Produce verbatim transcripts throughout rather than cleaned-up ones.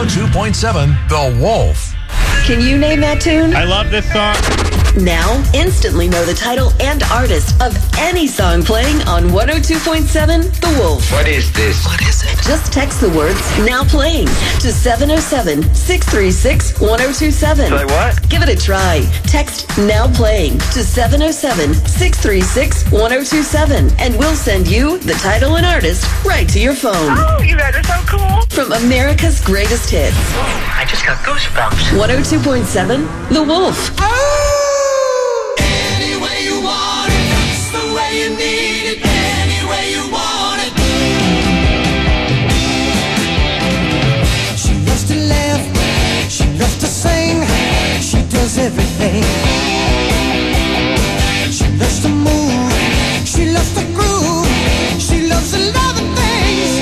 oh two point seven The Wolf. Can you name that tune? I love this song. Now, instantly know the title and artist of any song playing on one oh two point seven The Wolf. What is this? What is it? Just text the words "now playing" to seven oh seven, six three six, one oh two seven. Say what? Give it a try. Text "now playing" to seven oh seven, six three six, one oh two seven, and we'll send you the title and artist right to your phone. Oh, you guys are so cool. From America's greatest hits. I just got goosebumps. one oh two point seven The Wolf. Any way you want it, that's the way you need it. Any way you want it. She loves to laugh, she loves to sing, she does everything. She loves to move, she loves to groove, she loves a lot of things.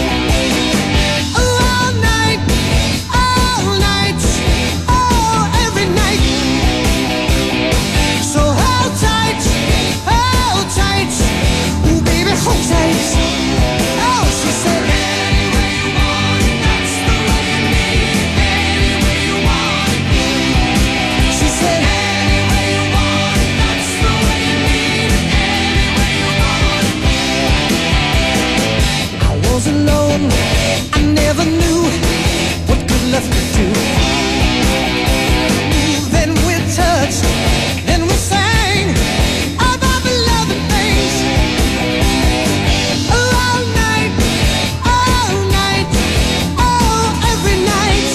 All night, all night, oh, every night. So hold tight, hold tight, ooh baby, hold tight. Oh, she said, any way you want it, that's the way you need it. Any way you want it. She said, any way you want it, that's the way you need it. Any way you want it. I was alone, I never knew what good love could do. Ooh, then we touched, then we sang about the love and things. All night, all night, oh, every night.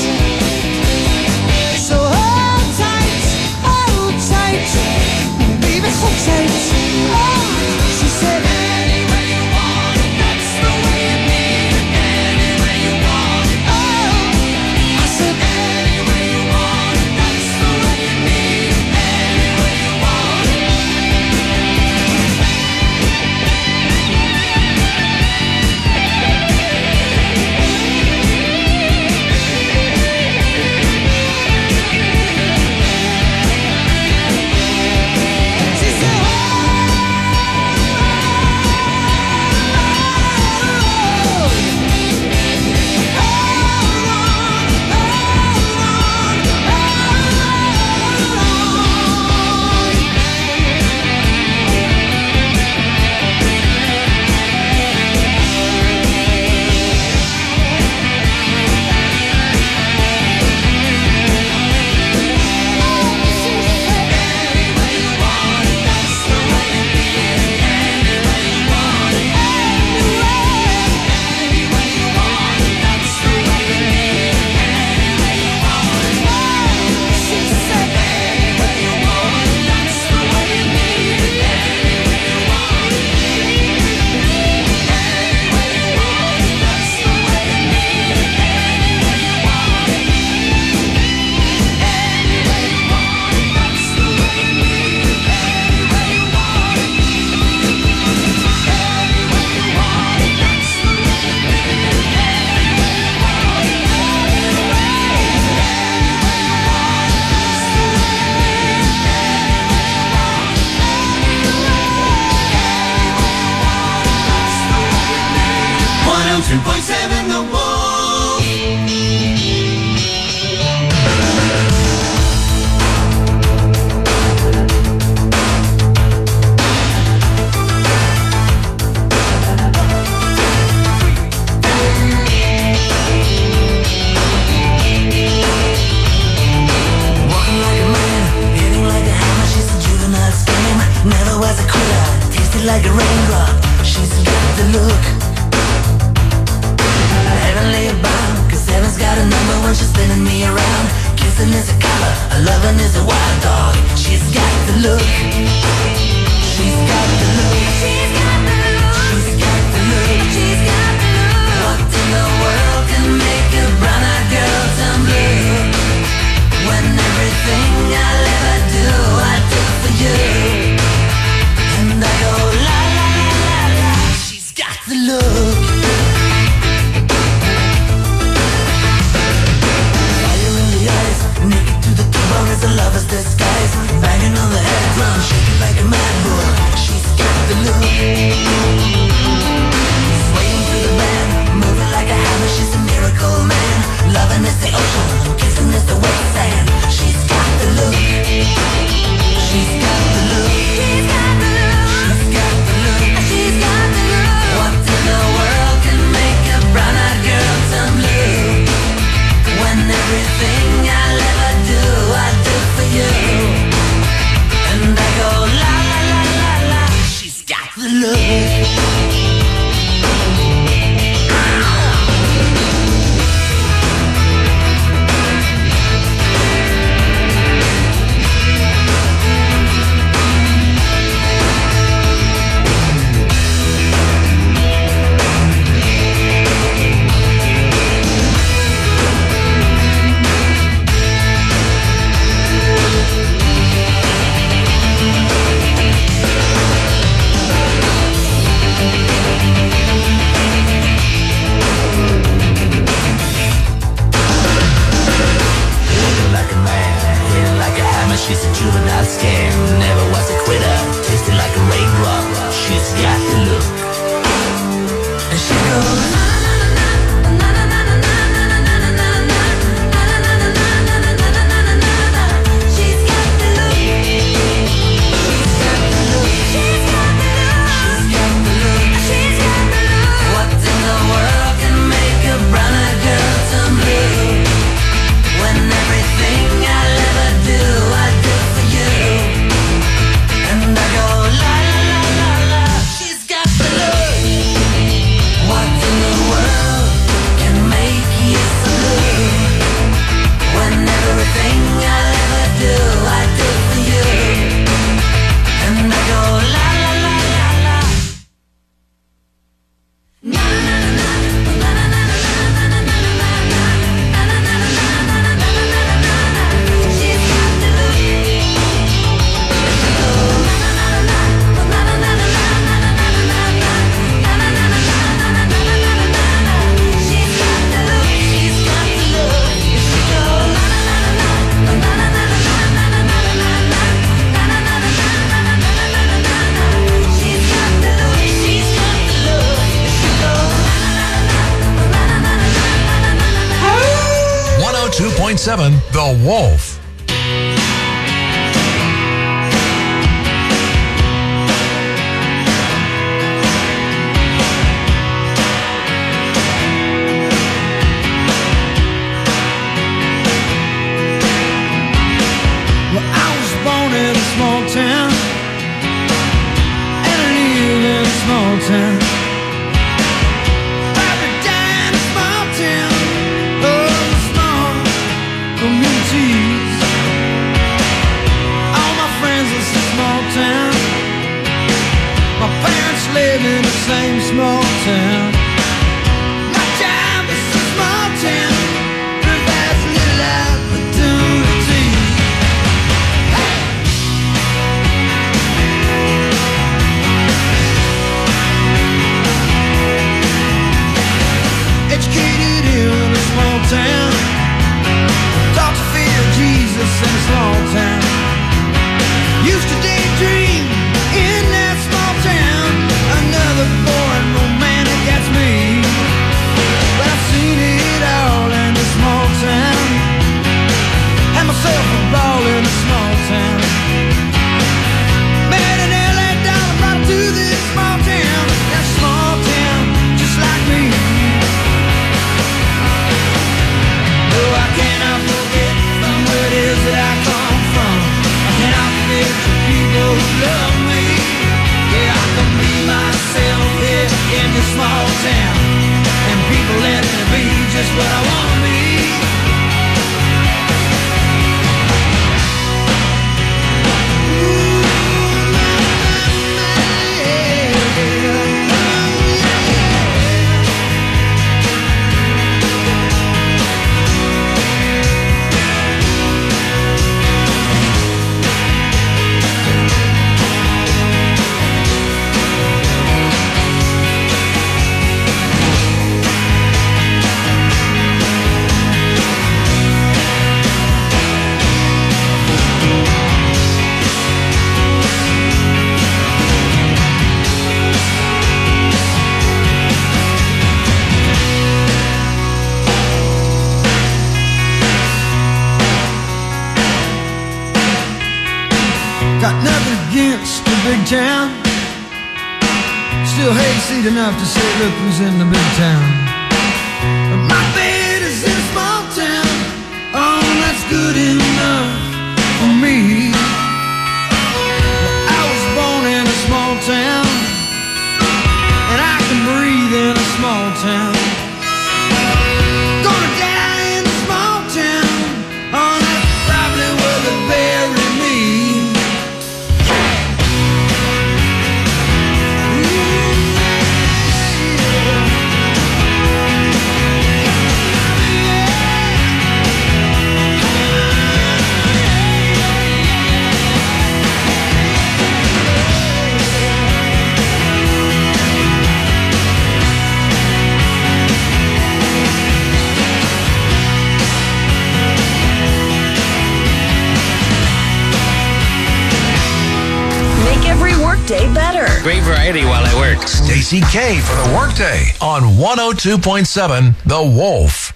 So hold tight, hold tight, baby, hold tight. Oh, she said, any way you want it, that's the way you need it. Any way you want it. Oh, I said, any way you want it, that's the way you need it. Any way you want it. She said, one oh two point seven The Wolf. Walking like a man, hitting like a hammer. She's a juvenile scam, never was a quitter. Tasted like a raindrop. She's got the look. Heavenly bound, cause heaven's got a number when she's spinning me around. Kissing is a color, a loving is a wild dog. She's got the look. She's got the look. She's got the look. She's got the look. She's got the look. What in the world can make a brown-eyed girl turn blue? When everything I'll ever do, I do for you. And I go la la la la la. She's got the look. Naked to the bone is a lover's disguise. Banging on the head drum, shaking like a mad bull. She's got the look. two point seven The Wolf. Small town, and I live in a small town. Paradise, a small town, oh, small communities. All my friends in a small town. My parents live in the same small town. My job is a small town. Provides little opportunity. Educated in a small town, taught to fear Jesus in a small town. Used to daydream in that small town. Another boring romantic, that's me. But I've seen it all in a small town. Had myself a ball in a small town. Met an L A dollar, brought to this small town. That small town, just like me. Oh, I cannot forget from where it is that I come from. I cannot forget the people who love me. Yeah, I can be myself here in this small town, and people let me be just what I want to be. Got nothing against the big town. Still hayseed enough to say, look who's in the big town. But my bed is in a small town. Oh, that's good enough for me. Well, I was born in a small town, and I can breathe in a small town. Gonna die in a small town. Oh, that's probably where they bury me. Every workday better. Great variety while I work. Stacy K for the Workday on one oh two point seven The Wolf.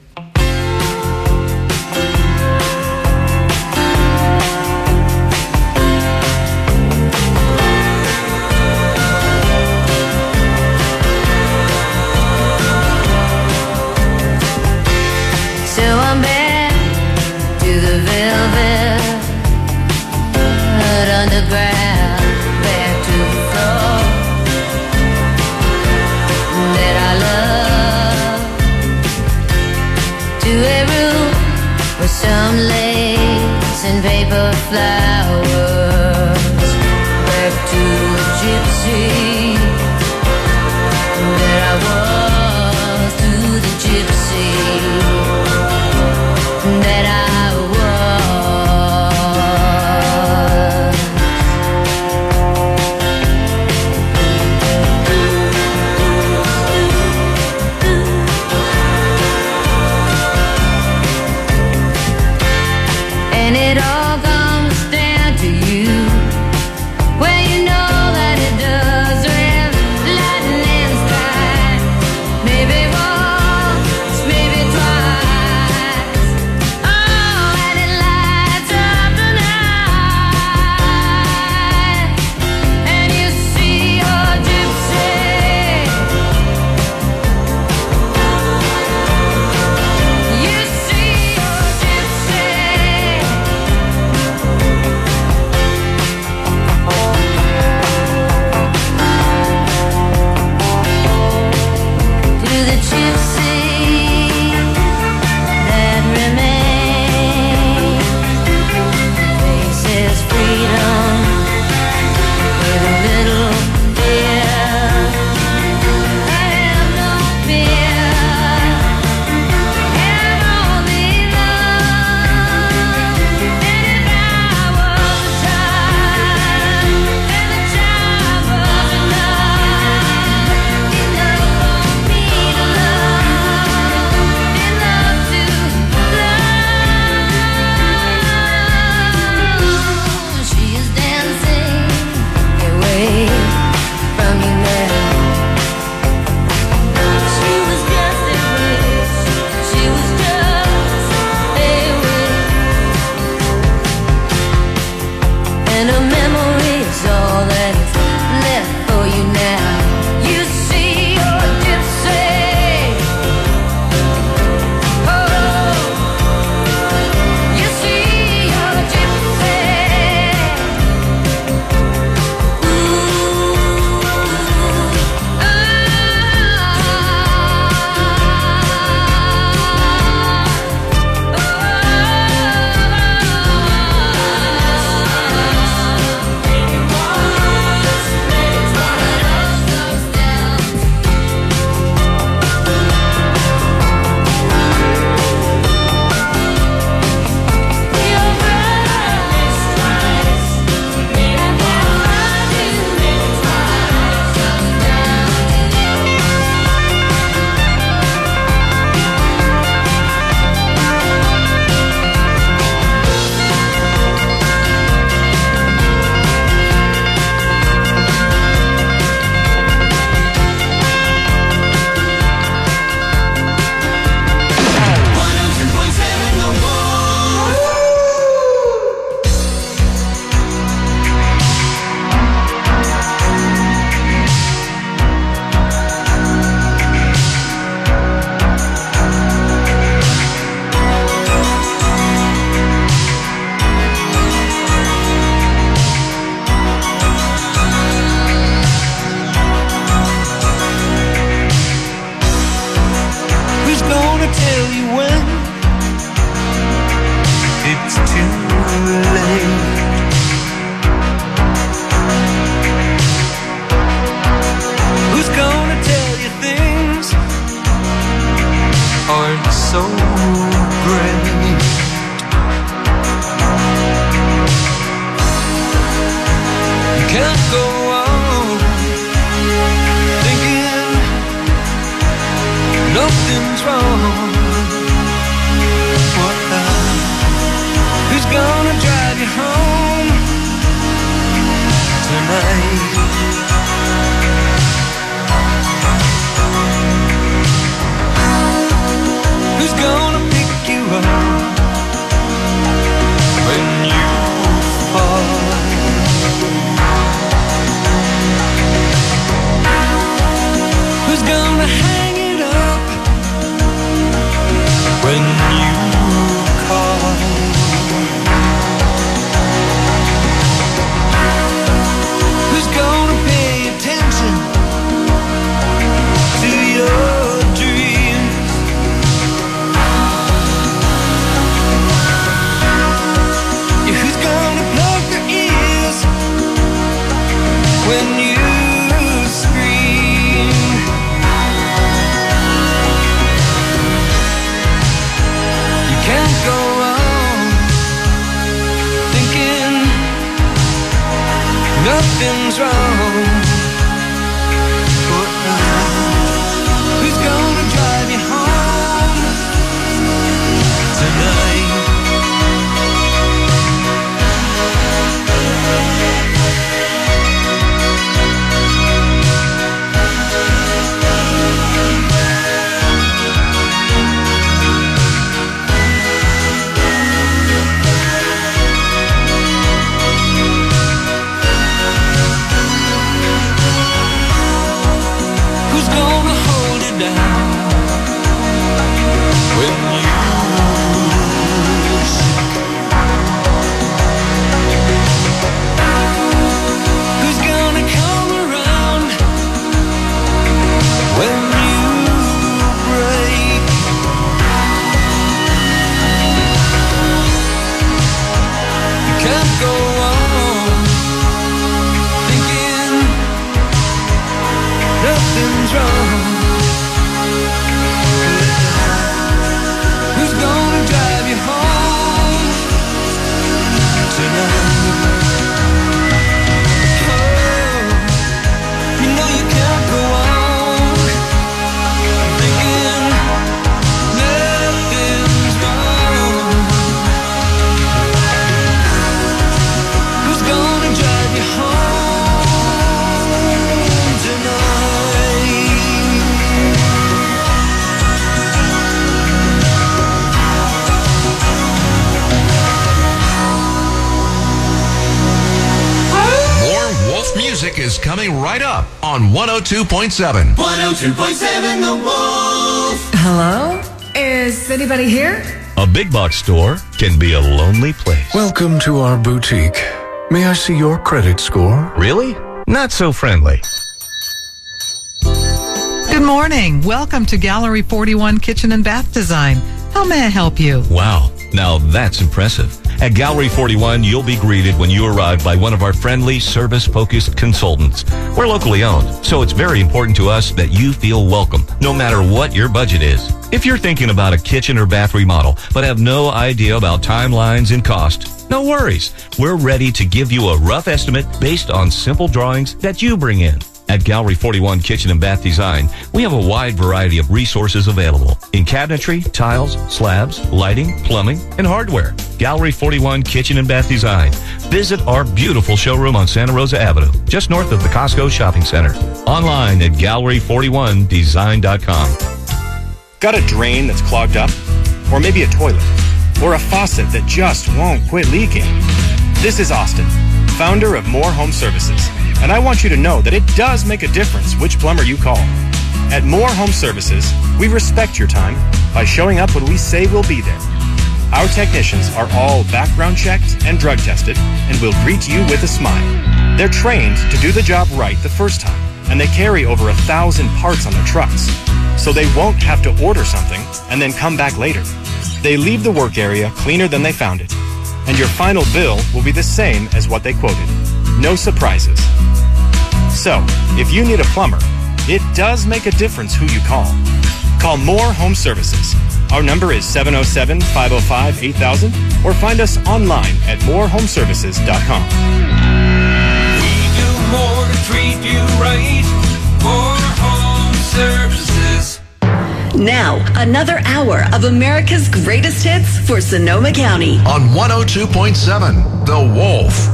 So I'm back to the velvet underground, back to the floor that I love, to a room with some lace and paper flowers, back to the gypsy that I was, to the gypsy that I and it all comes down aren't so great. You can't go on thinking nothing's wrong. What now? Who's gonna drive you home tonight? Who's gonna pick you up when you fall? Who's gonna hang it up when you call? Who's gonna pay attention to your dreams? Yeah, who's gonna plug their ears when you scream? You can't go on thinking nothing's wrong. But now, who's gonna drive you home tonight? Who's gonna hold it down when you sick? Who's gonna come around when you break? You can't go on thinking nothing's wrong. Who's gonna drive you home tonight? Oh, you know you can't go on thinking nothing's wrong. Who's gonna drive you home tonight? More Wolf music is coming right up on one oh two point seven. one oh two point seven The Wolf. Hello? Is anybody here? A big box store can be a lonely place. Welcome to our boutique. May I see your credit score? Really? Not so friendly. Good morning. Welcome to Gallery forty-one Kitchen and Bath Design. How may I help you? Wow, now that's impressive. At Gallery forty-one, you'll be greeted when you arrive by one of our friendly, service-focused consultants. We're locally owned, so it's very important to us that you feel welcome, no matter what your budget is. If you're thinking about a kitchen or bath remodel, but have no idea about timelines and cost, no worries. We're ready to give you a rough estimate based on simple drawings that you bring in. At Gallery forty-one Kitchen and Bath Design, we have a wide variety of resources available in cabinetry, tiles, slabs, lighting, plumbing, and hardware. Gallery forty-one Kitchen and Bath Design. Visit our beautiful showroom on Santa Rosa Avenue, just north of the Costco Shopping Center. Online at gallery forty-one design dot com. Got a drain that's clogged up? Or maybe a toilet? Or a faucet that just won't quit leaking? This is Austin, founder of More Home Services, and I want you to know that it does make a difference which plumber you call. At More Home Services, we respect your time by showing up when we say we'll be there. Our technicians are all background checked and drug tested and will greet you with a smile. They're trained to do the job right the first time, and they carry over a thousand parts on their trucks, so they won't have to order something and then come back later. They leave the work area cleaner than they found it, and your final bill will be the same as what they quoted. No surprises. So, if you need a plumber, it does make a difference who you call. Call More Home Services Our number is seven oh seven, five oh five, eight thousand or find us online at more home services dot com. We do more to treat you right. More Home Services. Now, another hour of America's greatest hits for Sonoma County. On one oh two point seven, The Wolf.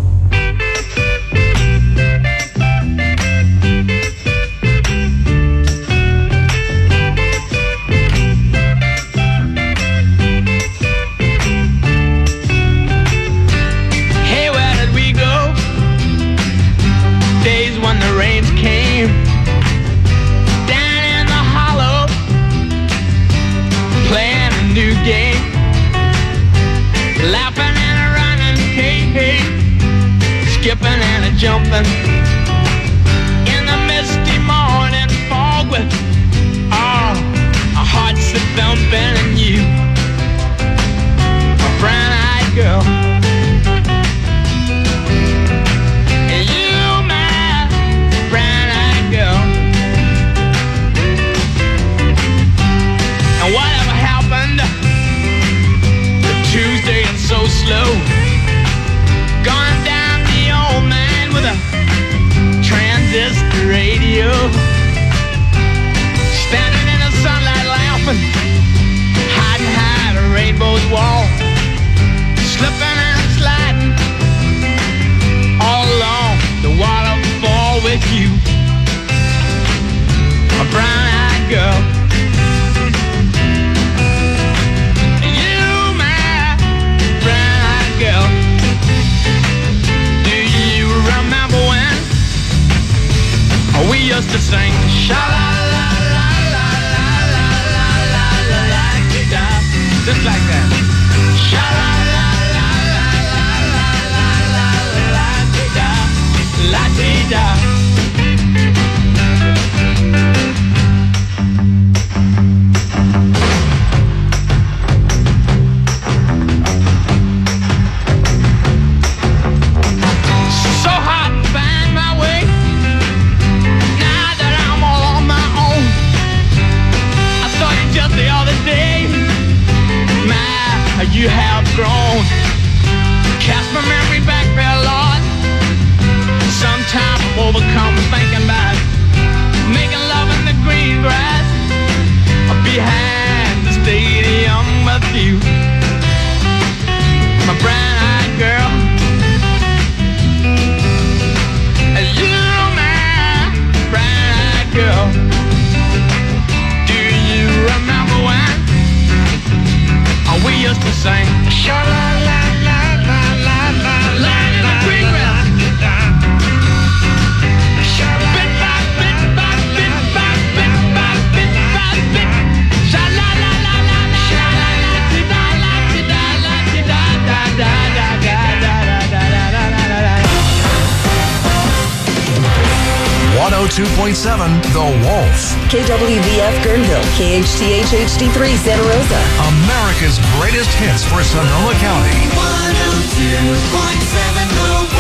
Jumping in the misty morning fog with oh, our hearts are thumping and you, a brown-eyed girl, and you, my brown-eyed girl, and whatever happened to Tuesday and so slow, gone down the old man with a transistor radio, standing in the sunlight laughing, hiding behind a rainbow's wall, slipping and sliding all along the waterfall with you, a brown-eyed girl. You, my brown-eyed girl. Remember when we used to sing sha la la la la la la la la la la da, just like that. Sha la la la la la la la la la la da, la you have grown. Cast my memory back there, Lord. Sometimes I'm overcome thinking about making love in the green grass behind the stadium with you, my brown-eyed girl. You, my brown-eyed girl. Do you remember when we used to sing sha la la la la la la la in the green grass, bit by bit by bit by bit by bit by bit, sha la la la la sha la la di da la di da la di da da da da da da da da da da. one oh two point seven The Wolf. K W V F Guerneville, K H T H H D three Santa Rosa. America's greatest hits for Sonoma County. one oh two point seven The